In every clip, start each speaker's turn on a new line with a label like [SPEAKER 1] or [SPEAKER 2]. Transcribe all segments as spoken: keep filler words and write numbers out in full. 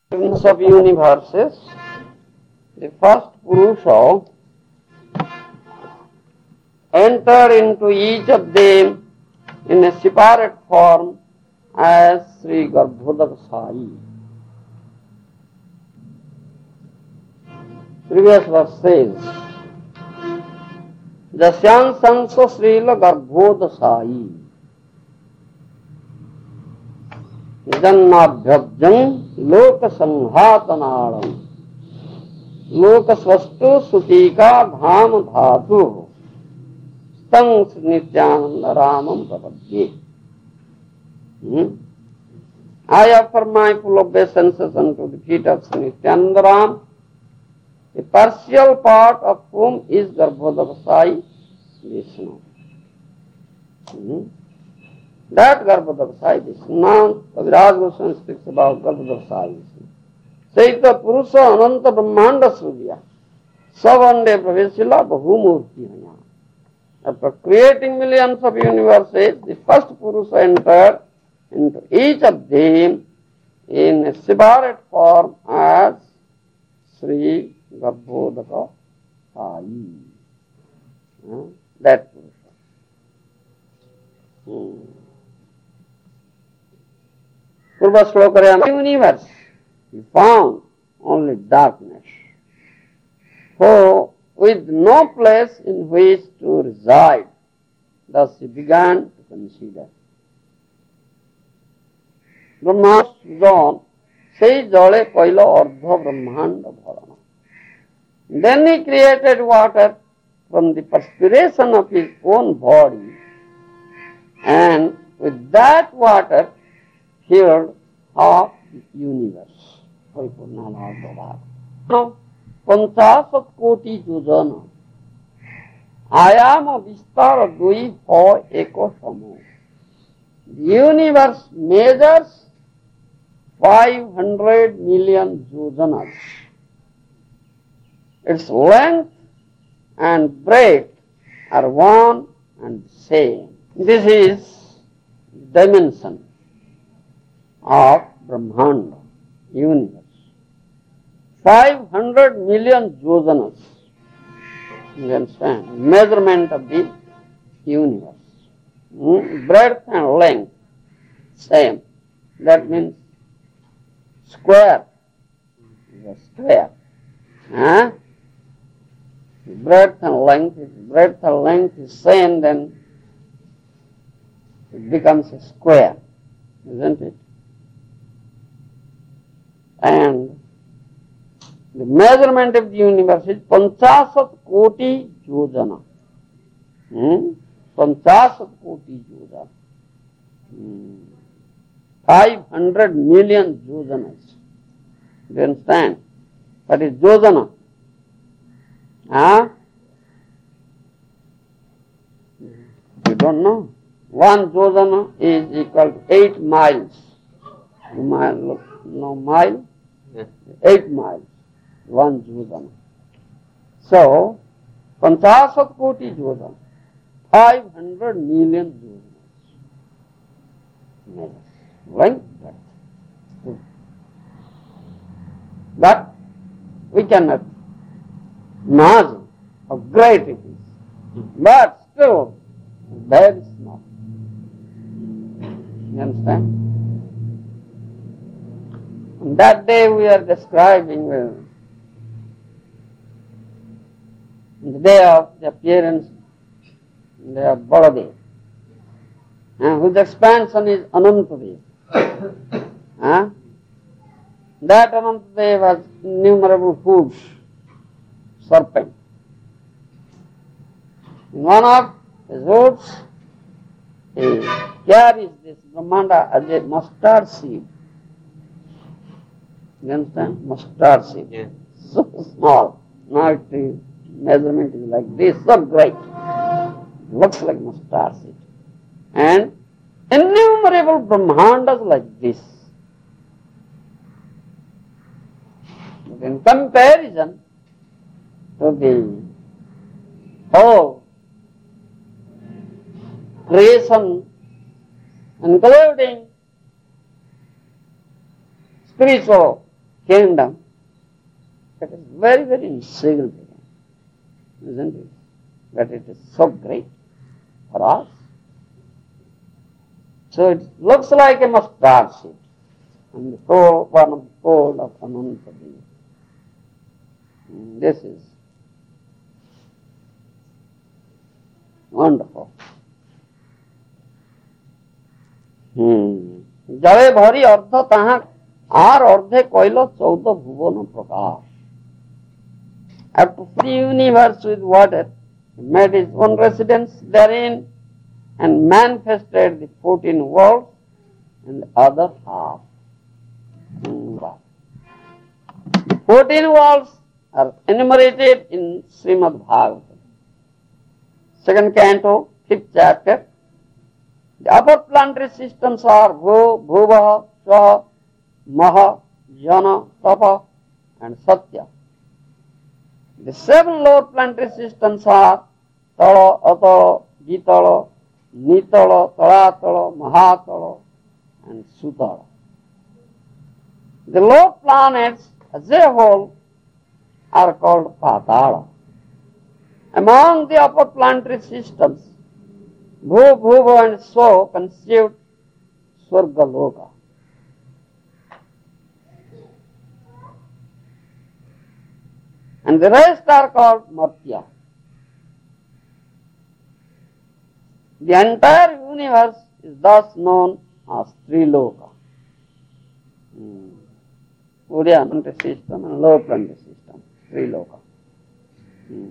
[SPEAKER 1] Prince of universes, the first Purusha entered into each of them in a separate form as Sri Garbhodak Sai. Previous verse says, Jasyan Sansa Srila Garbhodak Sai Jannabhyabjam Loka Sanghātanāram Loka Svastu Sutika Dham Dhātu Stang Nityananda Ramam Prapadye. Hmm? I offer my full obeisances unto the feet of Sri Nityananda Ram, a partial part of whom is Garbhodak Sai Vishnu. Hmm? That Garbhodak Sai Vishnu. Now, Kaviraj Goswami speaks about Garbhodak Sai Vishnu. Saita Purusha Ananta Brahmanda Surya Savande Pravesila Bahumurti. After creating millions of universes, the first Purusha entered into each of them in a separate form as Sri Garbhodaka Sai. Uh, that Purusha. Hmm. Purva Shlokarya, universe, he found only darkness. So, with no place in which to reside, thus he began to consider. Brahma Sujan, sei jale paila ardha brahmanda bharana. Then he created water from the perspiration of his own body, and with that water filled half the universe. Now, Panchasat koti jojana ayama vistara dui ho eko samo. The universe measures five hundred million jojanas. Its length and breadth are one and the same. This is dimension of Brahmanda, universe. five hundred million jojanas. You understand? Measurement of the universe. Hmm? Breadth and length, same. That means square. The square. Huh? Breadth and length, if breadth and length is same, then it becomes a square, isn't it? And the measurement of the universe is Panchasat koti jojana. Hmm? Panchasat koti jojana. Hmm. Five hundred million jojanas. Do you understand? That is jojana. Huh? You don't know? One jojana is equal to eight miles. Mile, no mile? Yeah. Eight miles. One jojana. So, Panchasat koti jojana. Five hundred million jojanas. Like that. But we cannot imagine how great it is. But still, very small. You understand? On that day we are describing uh, the day of the appearance, the day of Baladev, uh, whose expansion is Anantadev. uh, that Anantadev has innumerable foods, serpent. In one of his roots, he carries this Brahmanda as a mustard seed. You understand? Mustard seed. Yeah. So small. Now it is, measurement is like this, so great. Looks like mustard seed. And innumerable Brahmandas like this. But in comparison to the whole creation, including spiritual kingdom, that is very, very insignificant, isn't it? But it is so great for us. So it looks like a mustard seed on the pole, one of the pole of Anantadev. This is wonderful. Hmm. Jale bhari ardha taha ar ardhe koilo chauda bhuvana prakash. After the universe with water, he made his own residence therein and manifested the fourteen worlds and the other half. Hmm. The fourteen worlds are enumerated in Srimad Bhagavatam. Second canto, fifth chapter. The upper planetary systems are Bhu, Bhuva, Swaha, Maha, Jana, Tapa and Satya. The seven lower planetary systems are Tala, Atala, Jitala, Nitala, Talatala, Mahatala and Sutala. The lower planets as a whole are called Patala. Among the upper planetary systems, Bhu, Bhuva and So constitute Swargaloka. And the rest are called Martya. The entire universe is thus known as Triloka. Hmm. Uriya planetary system and lower planetary system, Triloka. Hmm.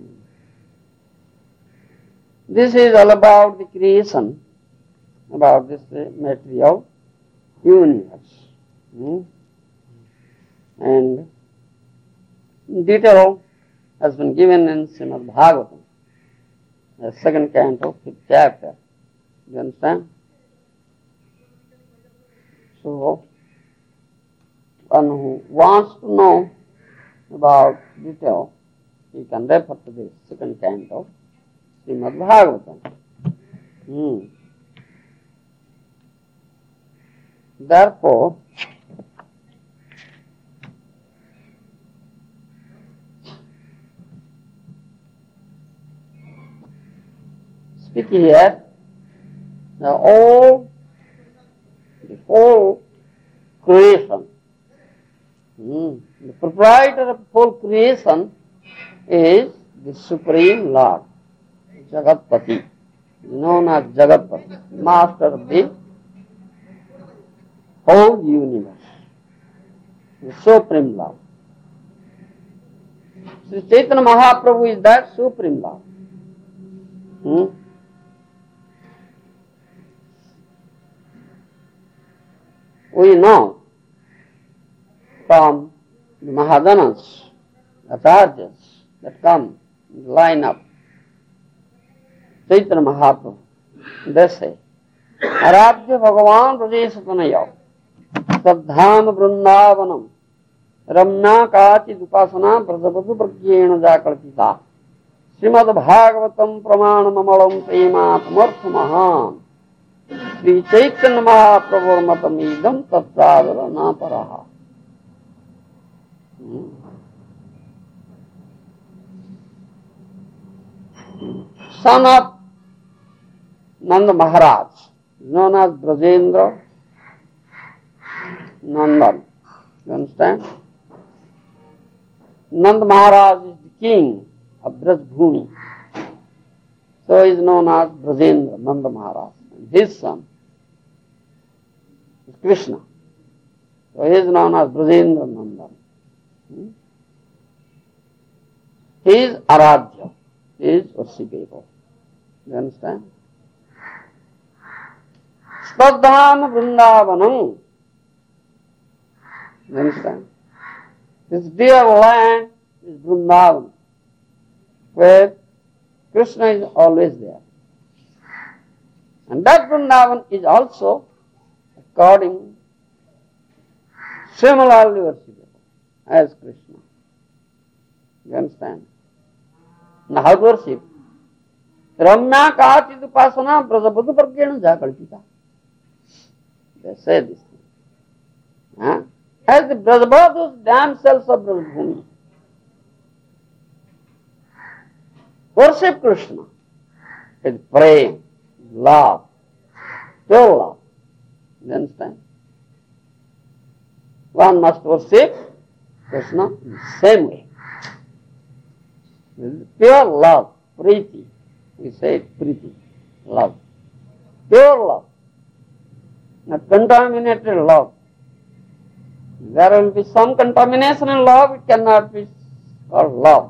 [SPEAKER 1] This is all about the creation, about this material universe. Hmm? And detail has been given in Srimad Bhagavatam, the second canto, fifth chapter. You understand? So, one who wants to know about detail, he can refer to this second canto, Srimad Bhagavatam. Hmm. Therefore, speak here, the all, the whole creation, hmm. the proprietor of whole creation is the Supreme Lord, Jagatpati, known as Jagatpati, master of the whole universe, the Supreme Lord. Sri Chaitanya Mahaprabhu is that Supreme Lord. Hmm? We know from the Mahajanas, Acharyas that come in the line up, Chaitanya Mahaprabhu, they say, Aradhya Bhagavan Rajesatanayav, Sadham Vrindavanam, Ramna Kati Dupasana, Prajapatu Pragyena Jakalpita, Srimad Bhagavatam Pramanam Amalam Prema Pamartha Maham, Sri Chaitanya Mahaprabhu Matamidam Tatsadara Naparaha. Son of Nanda Maharaj, known as Brajendra Nandan. You understand? Nanda Maharaj is the king of Brajbhumi. So he is known as Brajendra Nanda Maharaj. And his son is Krishna. So he is known as Brajendra Nandan. Hmm? He is Aradhya. He is worshipable. You understand? Spadham Vrindavanam. You understand? This dear land is Vrindavan, where Krishna is always there. And that Vrindavan is also, according, similarly worshipable as Krishna. You understand? Now how to worship? Ramya Kati Dupasana Prajapatu Pragyena Jakalpita. They say this thing. Huh? as the Brajabadhus damsels of Brajabhumi worship Krishna with praise, love, pure love. You understand? One must worship Krishna in the same way. With pure love, priti. We say priti, love. Pure love. Not contaminated love. There will be some contamination in love, it cannot be called love.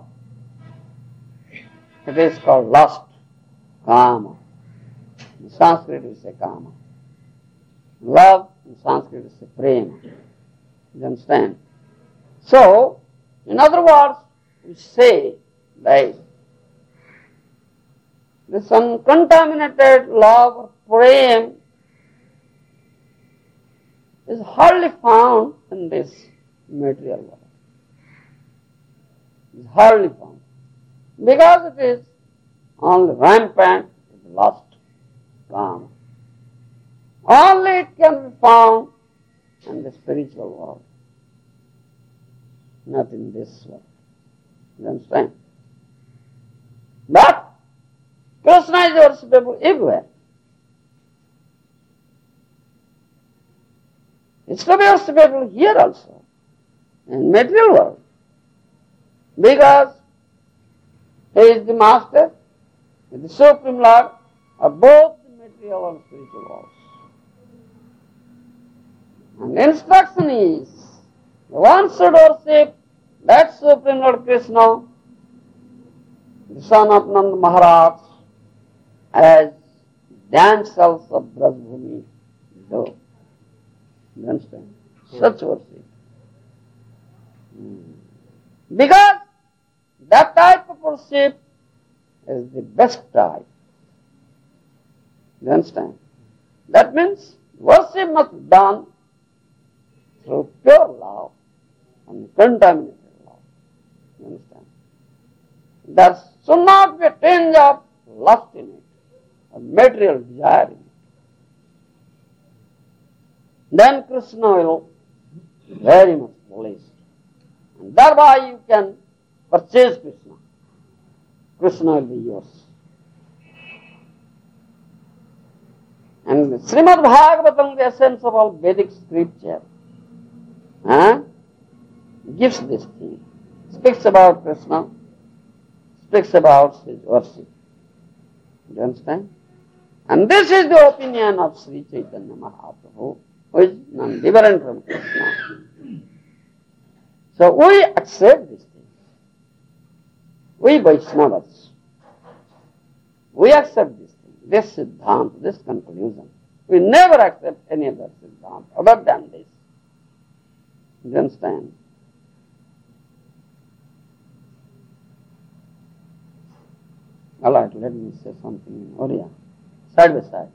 [SPEAKER 1] It is called lust, kama. In Sanskrit we say kama. Love in Sanskrit we say prema. You understand? So, in other words, we say that this uncontaminated love or prema is hardly found in this material world. It is hardly found. Because it is only rampant with lust, kama. Only it can be found in the spiritual world, not in this world. You understand? But Krishna is worshipable everywhere. It's to be worshipable here also, in material world. Because He is the Master, the Supreme Lord of both the material and spiritual worlds. And the instruction is, one should worship that Supreme Lord Krishna, the son of Nanda Maharaj, as damsels of Brajabhumi do. You understand? Such worship. Because that type of worship is the best type. You understand? That means worship must be done through pure love and contaminated love. You understand? There should not be a tinge of lust in it, or material desire in it. Then Krishna will be very much pleased. And thereby you can purchase Krishna. Krishna will be yours. And Srimad Bhagavatam, the essence of all Vedic scripture, huh, gives this thing. Speaks about Krishna, speaks about his worship. You understand? And this is the opinion of Sri Chaitanya Mahaprabhu, who is none different from Krishna. So we accept this thing. We Vaishnavas, we accept this thing, this Siddhanta, this conclusion. We never accept any other Siddhanta other than this. You understand? All right, let me say something in Oriya, side by side.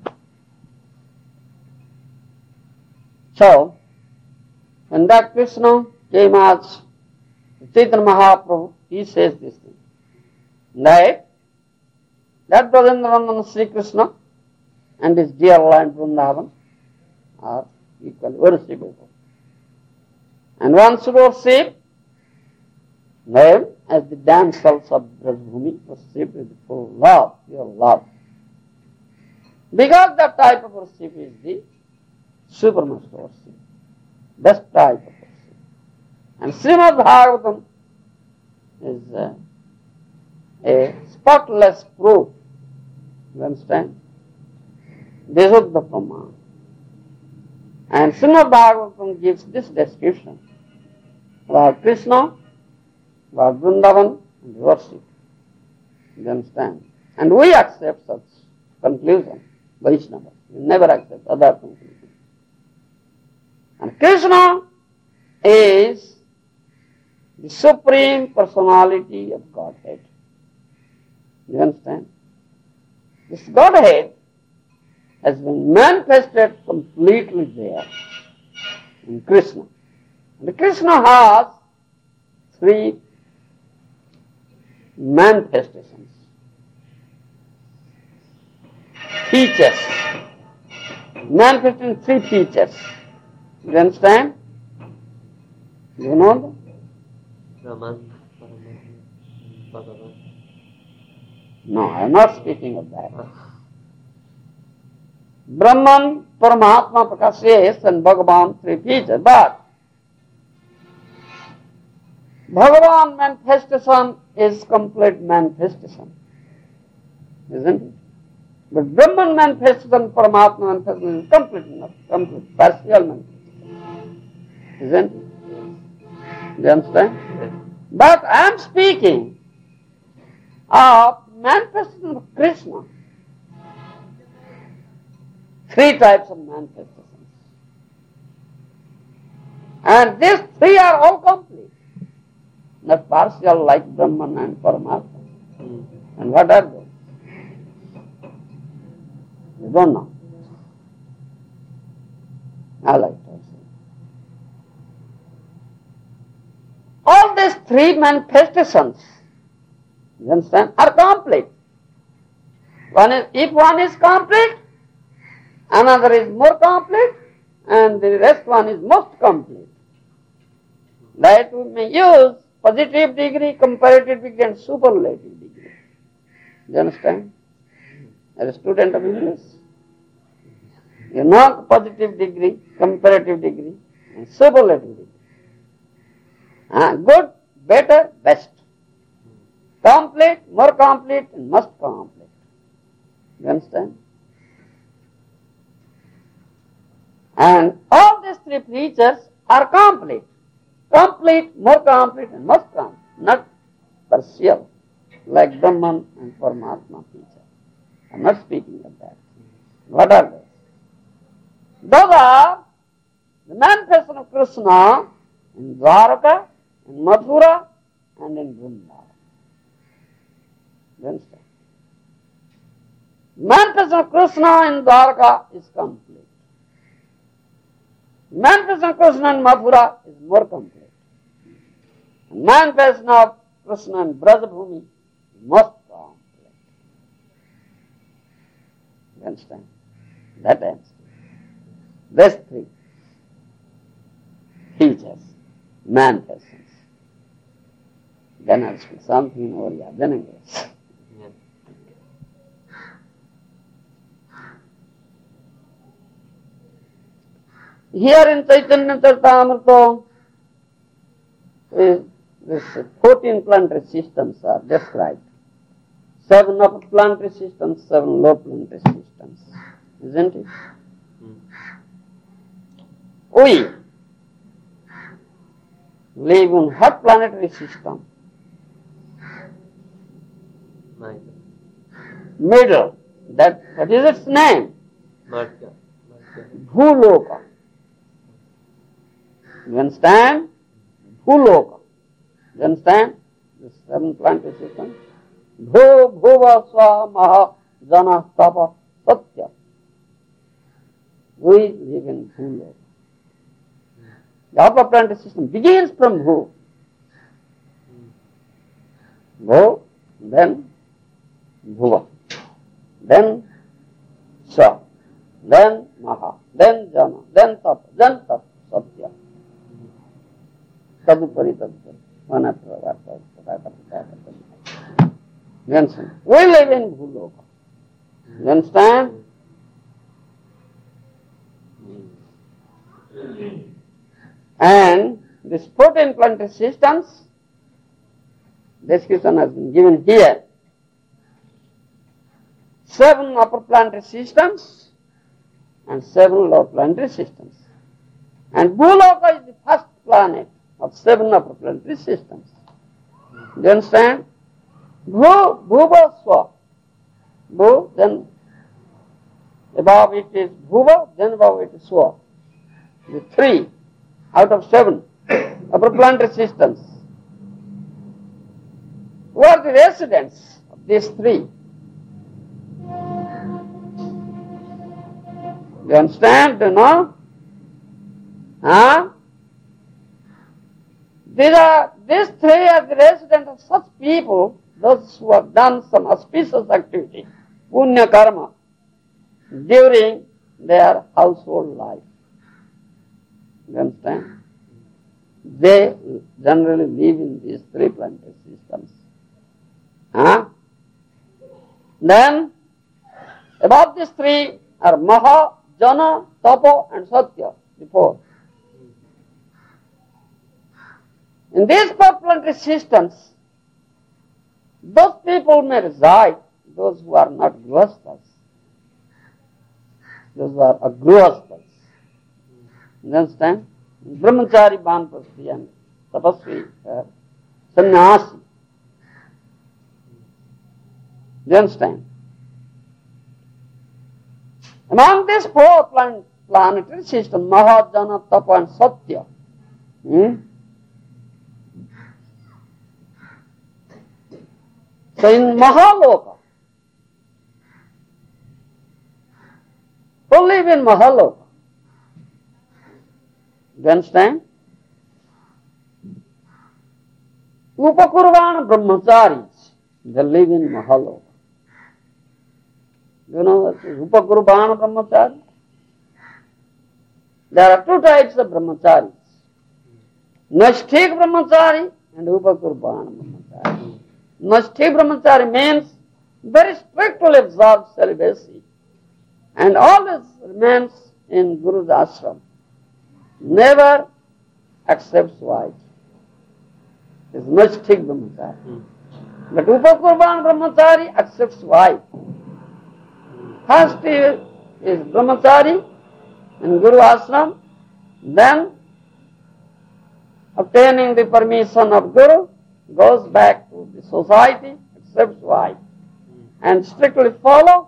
[SPEAKER 1] So, when that Krishna came as Chaitanya Mahaprabhu, he says this thing, that that Brajendranandana Sri Krishna and his dear land Vrindavan are equally worshipable. And one should worship them as the damsels of Brajabhumi, worship with full love, pure love. Because that type of worship is the supermaster worship, best type of worship. And Srimad Bhagavatam is uh, a spotless proof. You understand? Visuddha Praman. And Srimad Bhagavatam gives this description about Krishna, about Vrindavan, and worship. You understand? And we accept such conclusion, Vaishnava. We never accept other conclusion. And Krishna is the Supreme Personality of Godhead. You understand? This Godhead has been manifested completely there in Krishna. And Krishna has three manifestations, features, manifesting three features. You understand? You know that?
[SPEAKER 2] Brahman, Paramatma, Bhagavan.
[SPEAKER 1] No, I am not speaking of that. Brahman, Paramatma, Prakashesh and Bhagavan, three features. But Bhagavan manifestation is complete manifestation. Isn't it? But Brahman manifestation, Paramatma manifestation is complete, not complete, partial manifestation. Isn't it? Do you understand?
[SPEAKER 2] Yes.
[SPEAKER 1] But I am speaking of manifestation of Krishna. Three types of manifestations. And these three are all complete. Not partial like Brahman and Paramatma.
[SPEAKER 2] Mm.
[SPEAKER 1] And what are those? You don't know. I like to say. All these three manifestations, you understand, are complete. One is, if one is complete, another is more complete, and the rest one is most complete. That we may use positive degree, comparative degree, and superlative degree. Do you understand? As a student of English, you know positive degree, comparative degree, and superlative degree. Ah, good, better, best. Complete, more complete, and most complete. You understand? And all these three features are complete. Complete, more complete, and most complete. Not partial, like Brahman and Paramatma feature. I am not speaking of that. What are those? Those are the manifestation of Krishna in Dwaraka, in Mathura, and in Vrindavan. You understand? Manifestation of Krishna in Dwaraka is complete. Manifestation of Krishna in Mathura is more complete. And manifestation of Krishna in Brajabhumi is most complete. You understand? That ends. These three features, manifestations. Then I'll speak something in Oriya, then English.
[SPEAKER 2] Yes.
[SPEAKER 1] Here in Chaitanya Charitamrita, this fourteen planetary systems are described. Seven upper planetary systems, seven lower planetary systems. Isn't it?
[SPEAKER 2] Mm.
[SPEAKER 1] We live in what planetary system?
[SPEAKER 2] Neither.
[SPEAKER 1] Middle. That, what is its name?
[SPEAKER 2] Madhya. Madhya.
[SPEAKER 1] Bhuloka. You understand? Bhuloka. You understand? The seven planetary systems. Bhu, bhuva, swa, maha, jana, tapa, satya. We live in Bhuloka. The upper planetary system begins from Bhu. Bhu, then Bhuva, then Swa, then Maha, then Jana, then Tapa, then Tapa, Satya. Tadupari, Tadupari, one after another. You understand? We live in Bhuloka. You understand? And these fourteen planetary systems, description has been given here. Seven upper planetary systems and seven lower planetary systems. And Bhuloka is the first planet of seven upper planetary systems. Do you understand? Bhu, Bhuva, Swa. Bhu, then above it is Bhuva, then above it is Swa. The three out of seven upper planetary systems. Who are the residents of these three? You understand? Do you know? Huh? These are these three are the residents of such people, those who have done some auspicious activity, punya karma, during their household life. You understand? they generally live in these three planetary systems. Huh? Then, above these three are Maha, Jana, Tapa and Satya, the four. In these four planetary systems, those people may reside, those who are not grihasthas, those who are agrihasthas. You understand? Brahmachari, Banprasthi and Tapasvi, uh, Sannyasi. You understand? Among these four plan- planetary systems, Maha, Jana, Tapa and Satya, hmm? So in Mahaloka, who live in Mahaloka? You understand? Upakurvana brahmacharis, they live in Mahaloka. You know what is Upakurvana brahmachari? There are two types of brahmacharis. Nashtik brahmachari and Upakurvana brahmachari. Nashtik brahmachari means very strictly observes celibacy and always remains in Guru's ashram. Never accepts wife. Is Nashtik brahmachari.
[SPEAKER 2] Mm.
[SPEAKER 1] But Upakurvana brahmachari accepts wife. First he is brahmachari in Guru ashram, then obtaining the permission of Guru, goes back to the society, accepts wife, and strictly follow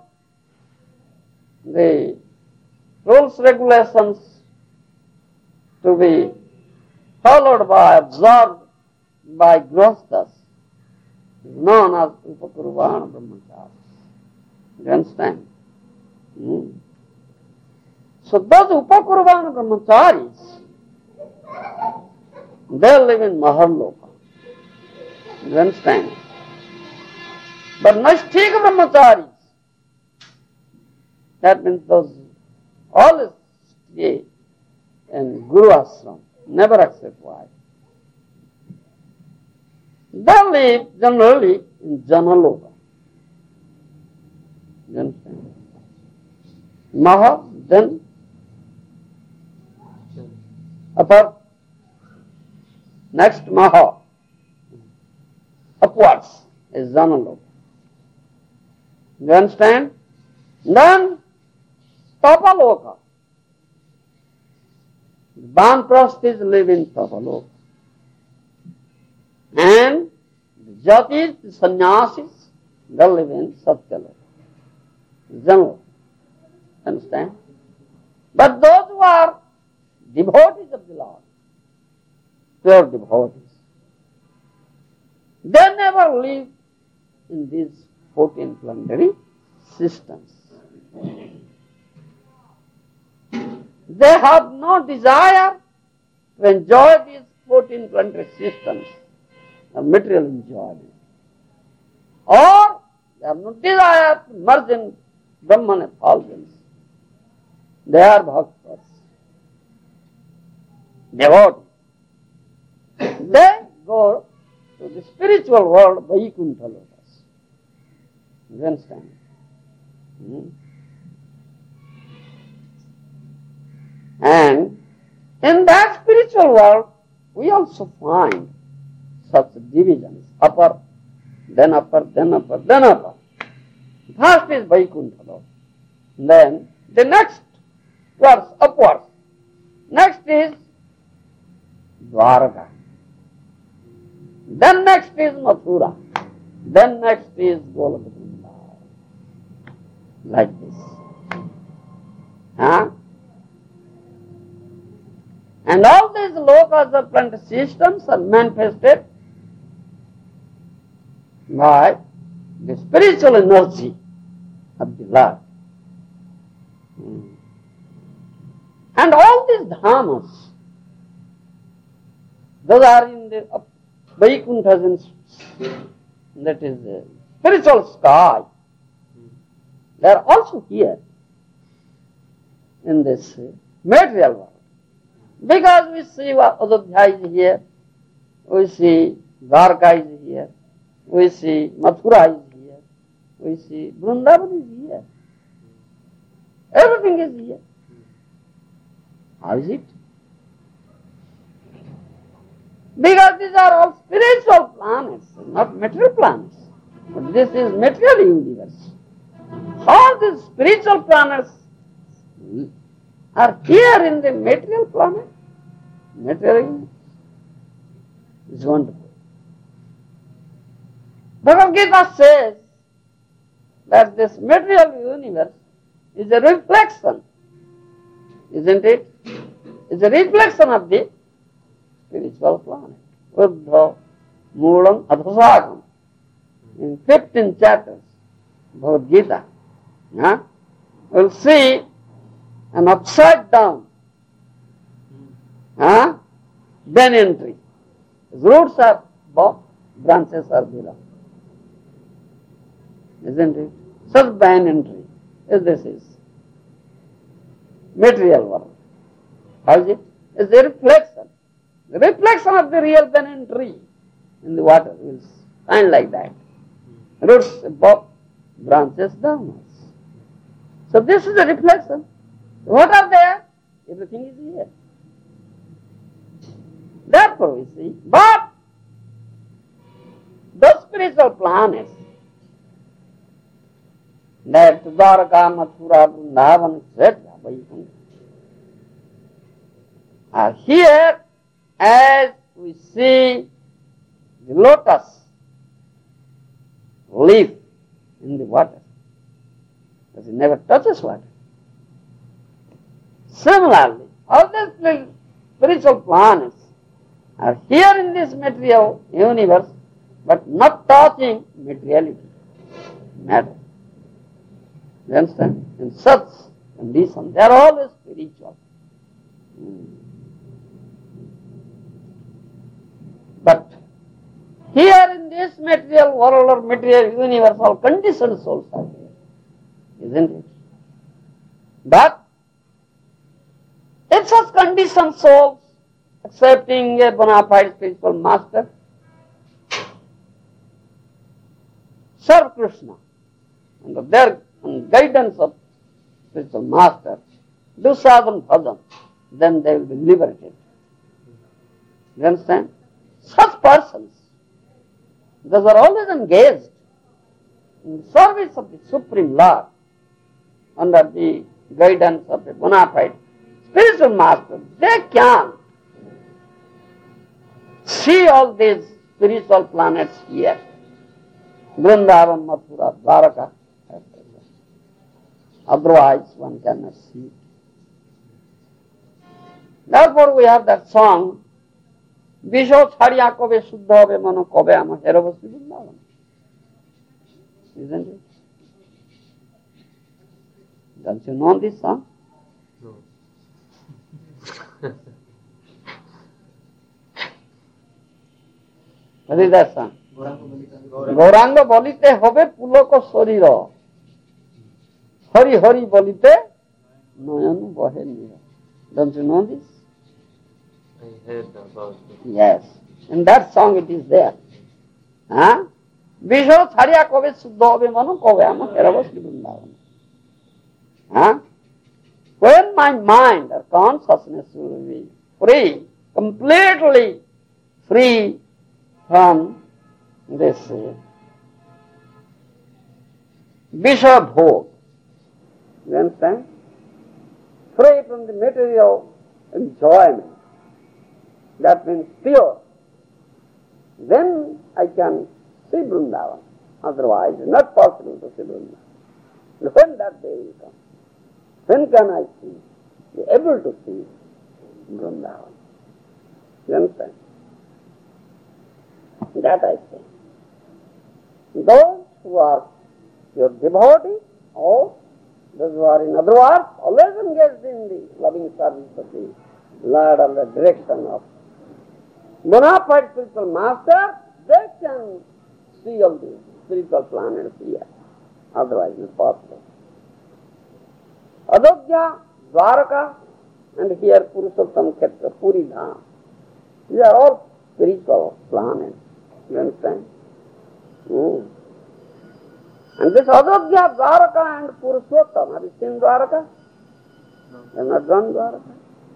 [SPEAKER 1] the rules, regulations to be followed by, observed by grihasthas, known as Upakurvana brahmachari. You understand? Hmm. So those Upakurvana brahmacharis, they live in Mahaloka. You understand? But Nashtik brahmacharis, that means those always stay in Guru ashram, never accept wife. They live generally in Janaloka. You understand? Maha, then upper, next Maha, upwards is Janaloka. You understand? Then Tapaloka. Banprasthis live in Tapaloka. And the Jatis, the Sannyasis, they live in Satyaloka. Janaloka. Understand? But those who are devotees of the Lord, pure devotees, they never live in these fourteen planetary systems. They have no desire to enjoy these fourteen planetary systems of material enjoyment. Or they have no desire to merge in Brahman effulgence. They are bhaktas, devotees. They go to the spiritual world, Vaikuntha lokas. You understand? Hmm? And in that spiritual world, we also find such divisions, upper, then upper, then upper, then upper. First is Vaikuntha loka. Then the next verse, upwards. Next is Dwarka. Then next is Mathura. Then next is Golok Vrindavan. Like this. Huh? And all these lokas of planetary systems are manifested by the spiritual energy of the Lord. Hmm. And all these dhamas, those are in the uh, Vaikunthas, that is the spiritual sky. They are also here in this uh, material world. Because we see what Ayodhya is here, we see Dwarka is here, we see Mathura is here, we see Vrindavan is here. Everything is here. How is it? Because these are all spiritual planets, not material planets. But this is material universe. All these spiritual planets are here in the material planet. Material universe. It's wonderful. Bhagavad Gita says that this material universe is a reflection, isn't it? It's a reflection of the spiritual planet. Buddha, Moolam, Adhasagam. In fifteen chapters, Bhagavad Gita, yeah, we'll see an upside down huh, banyan tree. Its roots are above, branches are below. Isn't it? Such banyan tree, as this is. Material world. How is it? It's a reflection. The reflection of the real banyan tree in the water will shine like that. Roots above, branches downwards. So this is a reflection. What are there? Everything is here. Therefore we see, but those spiritual planets, that Dwarka, Mathura, Vrindavan, et cetera, are here as we see the lotus leaf in the water, because it never touches water. Similarly, all these spiritual planets are here in this material universe, but not touching materiality, matter. You understand? In such condition, they are always spiritual. Hmm. But here in this material world or material universe, all conditioned souls are here, isn't it? But if such conditioned souls accepting a bona fide spiritual master, serve Krishna under their guidance of spiritual master, do sadhana bhajan, then they will be liberated. You understand? Such persons, those are always engaged in the service of the Supreme Lord under the guidance of a bona fide spiritual master. They can see all these spiritual planets here, Vrindavan, Mathura, Dwaraka, et cetera. Otherwise one cannot see it. Therefore we have that song, Visho Chhariya Kobe Shuddha Hobe Mano Kobe Ama Heravasi Vrindavan. Isn't it? Don't you know this song?
[SPEAKER 2] No.
[SPEAKER 1] What is that song? Gauranga bolite hobe puloko soriro. Hari Hari bolite noyanu bohe nira. Don't you know this?
[SPEAKER 2] I heard about it.
[SPEAKER 1] Yes. In that song it is there. Huh? Visho Chhariya Kobe Shuddha Hobe Mano Kobe Ama Heravasi Vrindavan. Huh? When my mind or consciousness will be free, completely free from this uh, Visha Bhog, you understand? Free from the material enjoyment, that means pure, then I can see Vrindavan. Otherwise, it's not possible to see Vrindavan. When that day will come, when can I see, be able to see Vrindavan? You understand? That I say. Those who are your devotees, or those who are, in other words, always engaged in the loving service of the Lord under the direction of bona fide spiritual master, they can see all the spiritual planets here. Otherwise, it's possible. Ayodhya, Dwaraka, and here Purushottam Kshetra, Puri Dham. These are all spiritual planets. You understand? Mm. And this Ajodhya, Dwaraka and Purushottam, have you seen Dwaraka?
[SPEAKER 2] No.
[SPEAKER 1] You have not gone Dwaraka?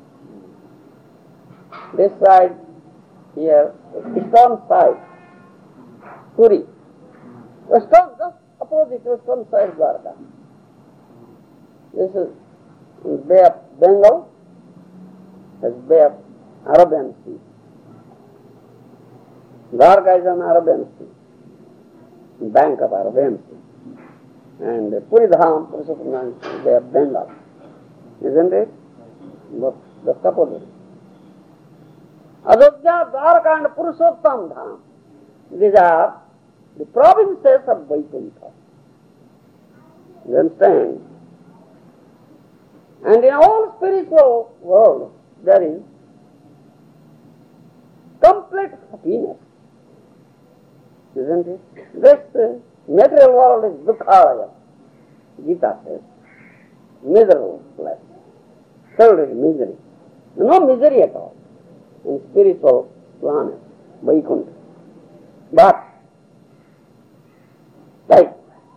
[SPEAKER 1] This side, here, eastern side, Puri. Western, just opposite, western side Dwaraka. This is Bay of Bengal, this is Bay of Arabian Sea. Dwarka is an Arabian Sea, bank of Arabian Sea. And Puri Dham, Purushottam is Bay of Bengal. Isn't it? But the opposite. Ajodhya, Dwarka and Purushottam Dham. These are the provinces of Vaikuntha. You understand? And in all spiritual world, there is complete happiness. Isn't it? This uh, material world is dukkhalaya. Gita says, miserable place, filled with misery. No misery at all in spiritual planet, Vaikuntha. But, like,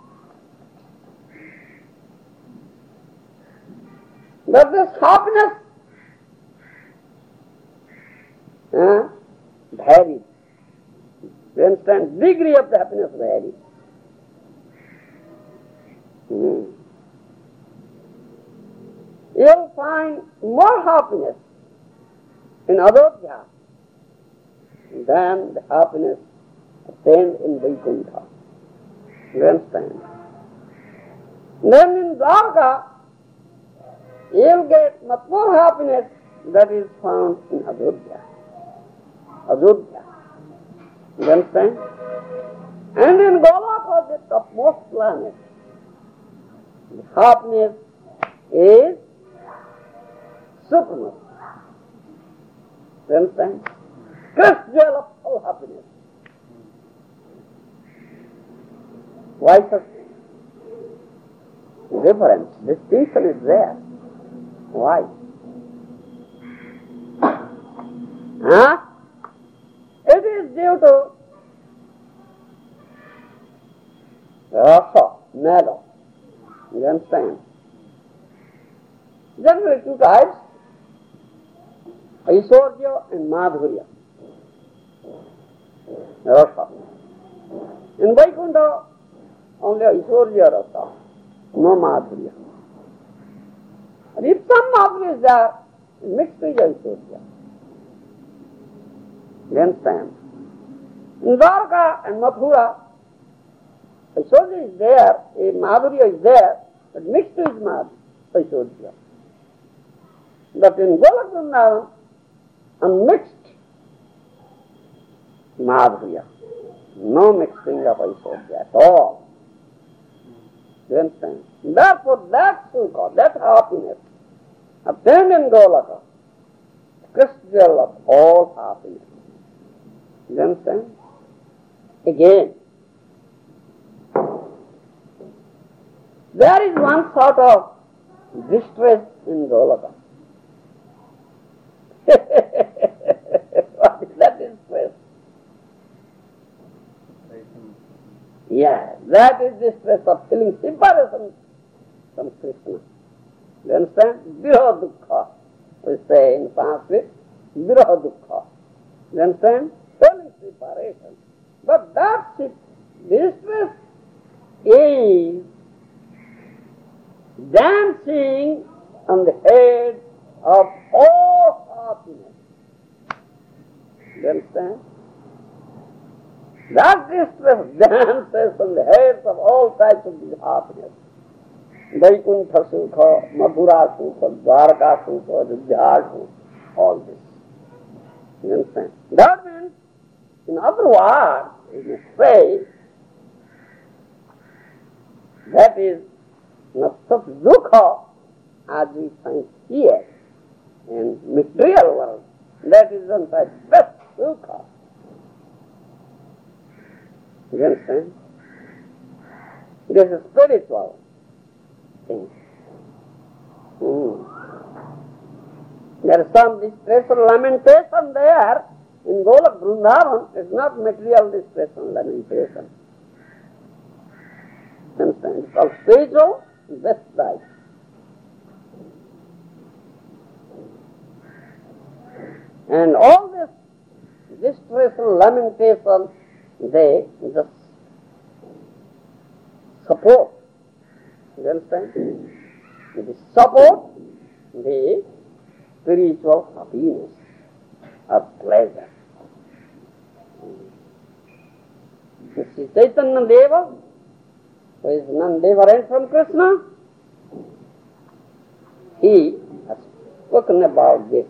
[SPEAKER 1] but this happiness uh, varies. You understand? Degree of the happiness varies. Hmm. You'll find more happiness in Ajodhya than the happiness attained in Vaikuntha. You understand? Then in Dwarka, you'll get much more happiness that is found in Ajodhya. Ajodhya. You understand? And in Golaka, the topmost planet, the happiness is supremacy. You understand? Crystal of all happiness. Why such difference? Distinction is there. Why? Huh? It is due to rasa, mela. You understand? Generally two types, Aishwarya and Madhurya. Rasa. In Vaikuntha, only Aishwarya rasa, no Madhurya. And if some Madhurya is there, mixed with Aishwarya. You understand? In Dwarka and Mathura, Aishwarya is there, a Madhurya is there, but mixed with Madhurya, Aishwarya. But in Golak Vrindavan, unmixed Madhurya. No mixing of Aishwarya at all. You understand? Therefore, that sukha, that happiness, obtained in Golaka, crystal of all happiness. You understand? Again, there is one sort of distress in Golaka. What is that distress? Yeah, that is distress of feeling separation from Krishna. You understand? Viraha dukkha, we say in Sanskrit, viraha dukkha. You understand? Feeling separation. But that distress is dancing on the head of all happiness. You understand? That distress dances on the heads of all types of happiness. Vaikuntha Sukha, Madhura Sukha, Dwarka Sukha, Ajodhya Sukha, all this. You understand? That means, in other words, you say, that is not such dukha as we find here in material world. That is in fact best dukha. You understand? This is spiritual thing. Mm. There is some distress or lamentation there in Golok Vrindavan. It's not material distress and lamentation. Understand? It's called spiritual best life. And all this distress and lamentation, they just support. You understand? They support the spiritual happiness or pleasure. You see, Chaitanya Deva, who is none different from Krishna, he has spoken about this.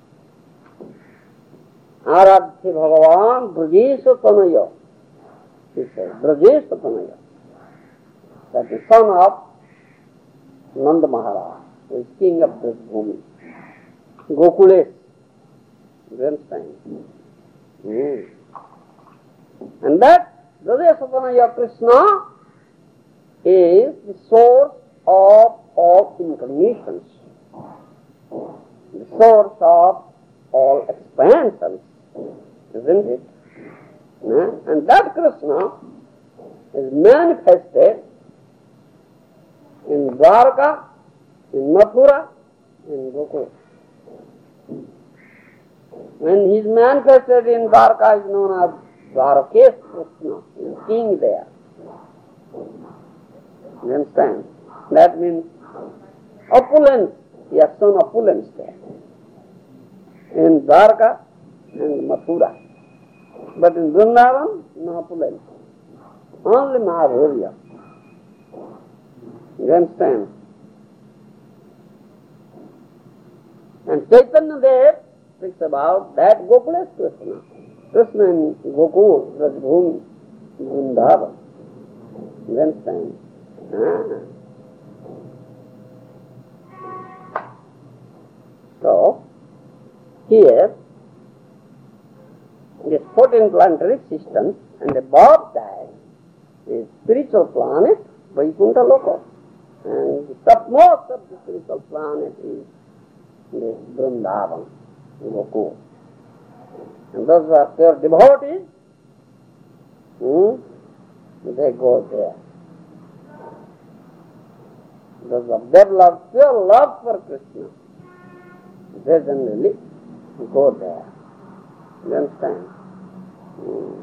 [SPEAKER 1] Aradhya Bhagavan Brajesha Tanaya. He says, Brajesha Tanaya. That is son of Nanda Maharaj, who is king of this bhumi. Gokulesh. You understand? Mm. And that Brajesha Tanaya Krishna is the source of all incarnations, the source of all expansions, isn't it? Yeah? And that Krishna is manifested in Dwarka, in Mathura, in Gokul. When he is manifested in Dwarka, he is known as Dwarakesh Krishna, he is king there. You understand? That means opulence, he has shown opulence there. In Dwarka and Mathura. But in Vrindavan, no opulence. Only Madhurya. You understand? And Chaitanya Dev speaks about that Gokulesh Krishna. Krishna in Gokul, Rajbhumi, Vrindavan. You understand? Ah. So, here, this fourteen planetary systems, and above that is spiritual planet, Vaikuntha Loka. And the topmost of the spiritual planet is this Vrindavan, Gokul. And those are pure devotees, hmm, they go there. Those are developed pure love for Krishna, they generally go there. You understand? Hmm.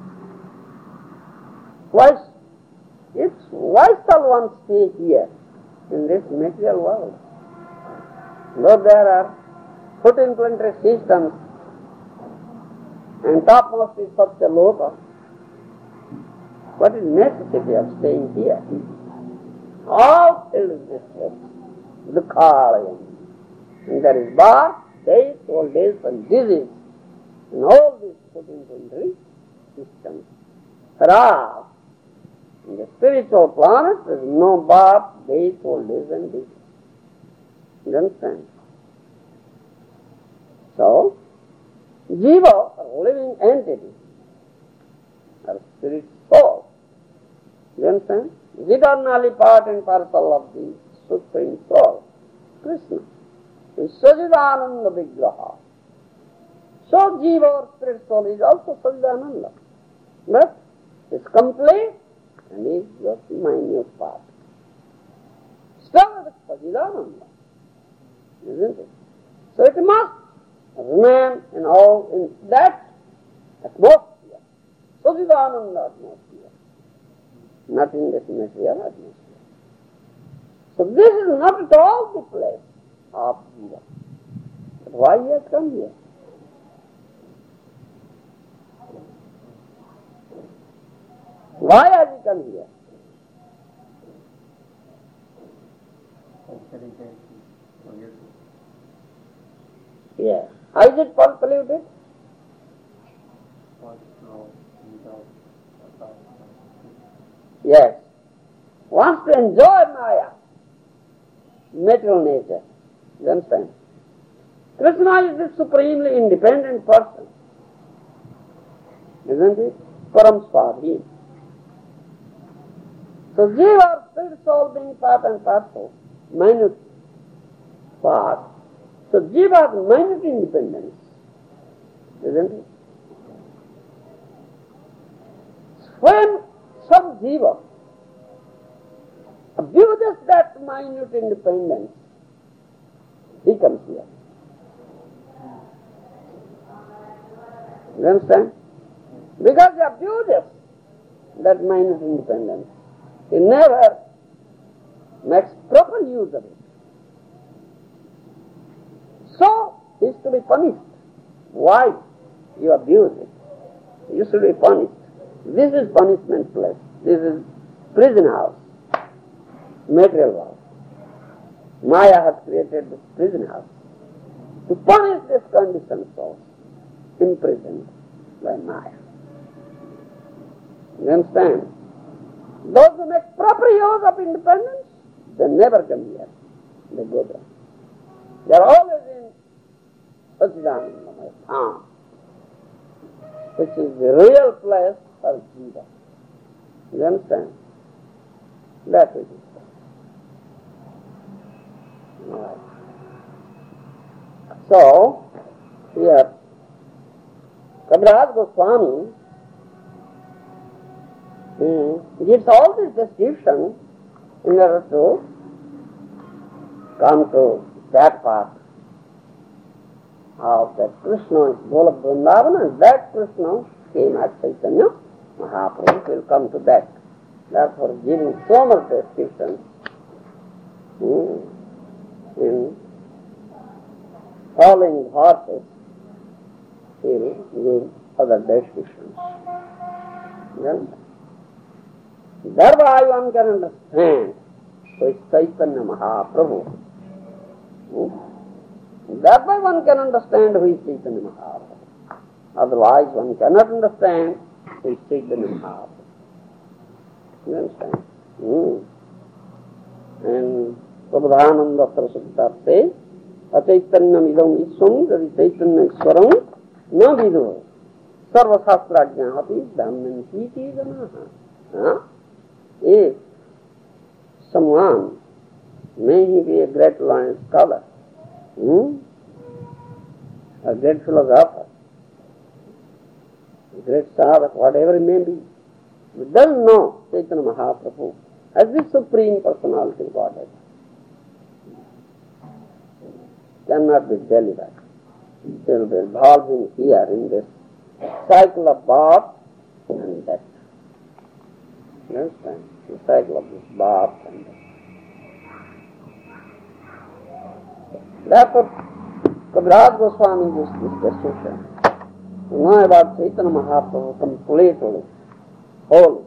[SPEAKER 1] Why, it's, why shall one stay here in this material world? Though there are fourteen planetary systems and topmost is such a loka, what is necessity of staying here? All filled with distress, dukhalayam. And there is birth, death, old age and disease. In all these fourteen planetary systems. Whereas in the spiritual planet there is no birth, death, old age and disease. You understand? So, Jiva, a living entity, or spirit soul. You understand? Is eternally part and parcel of the Supreme Soul, Krishna. Is Sajidananda Vigraha. So Jiva or spirit soul is also Sajidananda. But it's complete and is just minute part. Still it is Sajidananda. Isn't it? So it must remain in all in that atmosphere. Sajidananda atmosphere. Not in this material atmosphere. So this is not at all the place of Jiva. But why he has come here? Why has he come here? Yeah. How is it polluted? Yes. Wants to enjoy Maya, material nature. You understand? Krishna is the supremely independent person. Isn't it? Param Swadhi. So Jiva, spirit soul being part and parcel, minute part, So jiva has minute independence, isn't it? When some jiva abuses that minute independence, he comes here. You understand? Because he abuses that minute independence, he never makes proper use of it. So, he is to be punished. Why? You abuse it. You should be punished. This is punishment place. This is prison house, material world. Maya has created this prison house to punish this conditioned soul, imprisoned by Maya. You understand? Those who make proper use of independence, they never come here. They go there. They are always in Satchidananda Dham, which is the real place for Jiva. You understand? That is it. Right. So, here, Kaviraj Goswami hmm, gives all this description in order to come to that part of that Krishna is Golok Vrindavan, and that Krishna came as Chaitanya Mahaprabhu. Will come to that. Therefore, giving so much description hmm, in following verses, he will give other descriptions. Then, thereby one can understand who is Chaitanya Mahaprabhu. Hmm? Thereby one can understand who is Chaitanya Mahaprabhu. Otherwise one cannot understand who is Chaitanya Mahaprabhu. You understand? Hmm. And Prabodhananda Saraswati says, Achaitanyam idam iswam jadi Chaitanya iswaram na vidu sarva shastrajñāti dhammanti janaha. If someone, may he be a great learned scholar, hmm? a great philosopher, a great sadhak, whatever it may be, but doesn't know Chaitanya Mahaprabhu as the Supreme Personality of Godhead, cannot be delivered. He will be involving here in this cycle of birth and death. You understand? The cycle of this birth and death. Therefore, Kaviraj Goswami gives this description. You know about Chaitanya Mahaprabhu completely, wholly.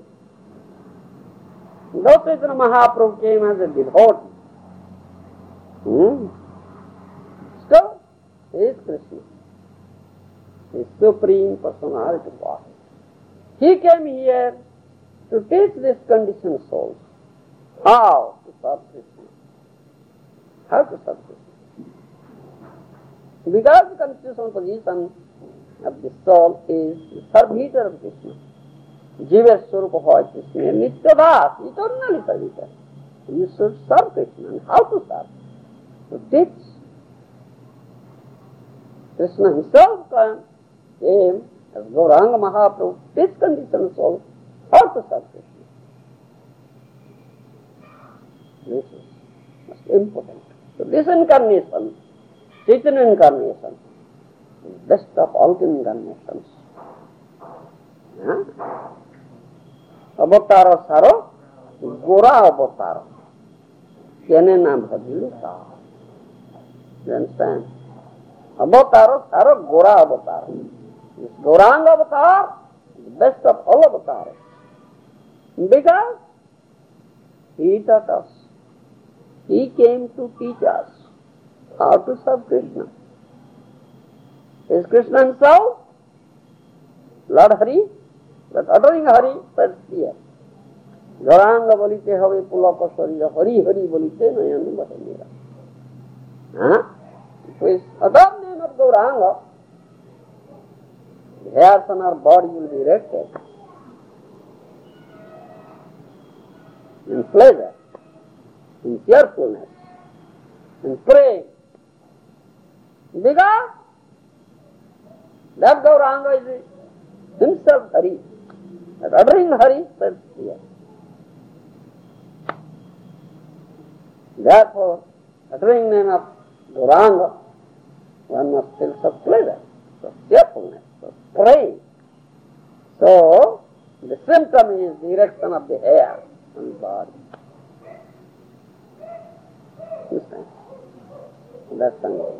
[SPEAKER 1] Though Chaitanya Mahaprabhu came as a devotee, hmm? still he is Krishna. He is Supreme Personality of Godhead. He came here to teach this conditioned souls how to serve Krishna. How to serve Krishna. Because the constitutional position of the soul is the servitor of Krishna. Jiva Swarupa hoy Krishna, Nityavas, eternally servitor. You should serve Krishna. And how to serve? To teach. Krishna himself came as Gauranga Mahaprabhu, teach conditioned soul how to serve Krishna. This is most important. So this incarnation, Chaitanya incarnation, is best of all incarnations. Huh? Avatara saro, Gora avatara. Kene na bhajilu sa. You understand? Avatara saro, Gora avatara. This Gauranga avatar is the best of all avatars. Because he taught us. He came to teach us how to serve Krishna. Is Krishna himself Lord Hari? But uttering Hari first here. Gauranga bolite have pulaka sharira, Hari Hari bolite nayanu batamira. Huh? So is other name of Gauranga, the hairs on our body will be erected in pleasure, in cheerfulness, in praise Because that Gauranga is himself Hari. Uttering Hari says here. Therefore, uttering name of Gauranga, one must feel such pleasure, such cheerfulness, such praise. So, the symptom is the erection of the hair on the body. Understand? That's the